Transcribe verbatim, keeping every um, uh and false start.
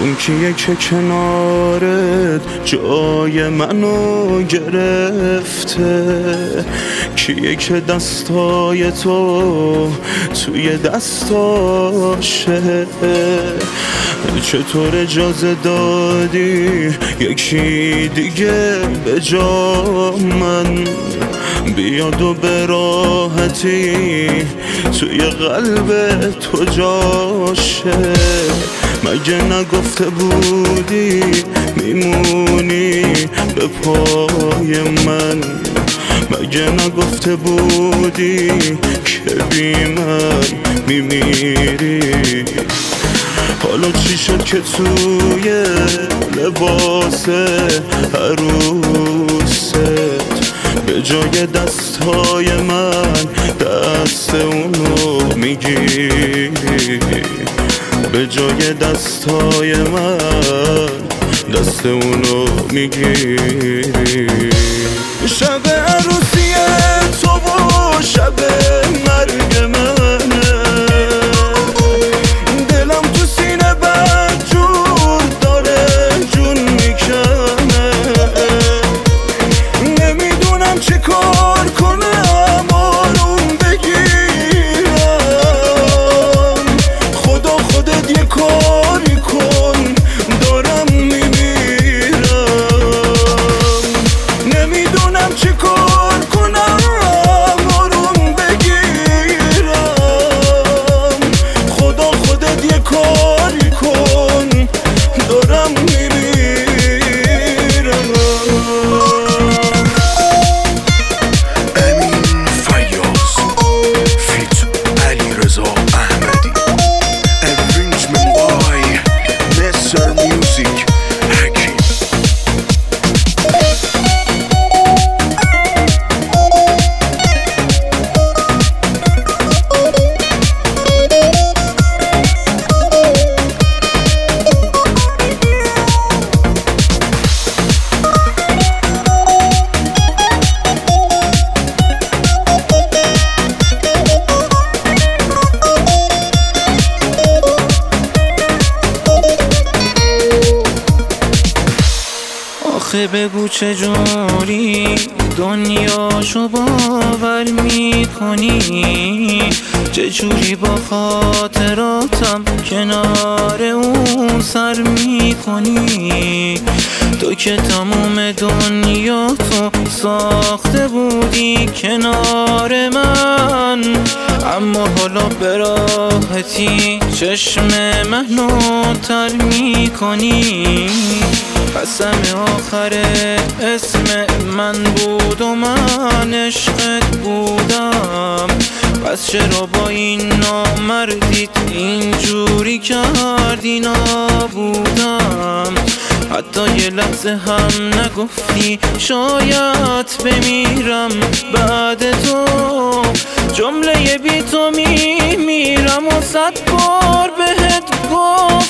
اون کیه که کنارت جای منو گرفته؟ کیه که دستای تو توی دستاشه؟ چطور اجازه دادی یکی دیگه به جا من بیاد و به راحتی توی قلب تو جاشه؟ مگه نگفته بودی میمونی به پای من؟ مگه نگفته بودی که بی من میمیری؟ حالا چی شد که توی لباس عروست به جای دستای من دست اونو میگیری؟ به جای دستای من دست اونو میگیری؟ شب عروسی تو و شب مرگ منه، دلم تو سینه بد جور داره جون میکنه. نمیدونم چه کار کنم آروم بگیرم. خدا خودت یه کاری کن دارم میمیرم. نمیدونم چه کار کنم آروم بگیرم. خدا خودت یه کاری کن دارم میمیرم. امین فیاض فیت علیرضا احمدی، arrangement by Nestor Music حکیم. آخه بگو چجوری دنیاشو باور میکنی؟ چجوری با خاطراتم کنار اون سر میکنی؟ تو که تموم دنیا تو ساخته بودی کنار من، اما حالا به راحتی چشم منو تر میکنی. قسم آخر اسم من بود و من عشقت بودم، پس چرا با این نامردیت اینجوری کردی نابودم؟ حتی یه لحظه هم نگفتی شاید بمیرم بعد تو. جمله بی تو میمیرم و صد بار بهت گفت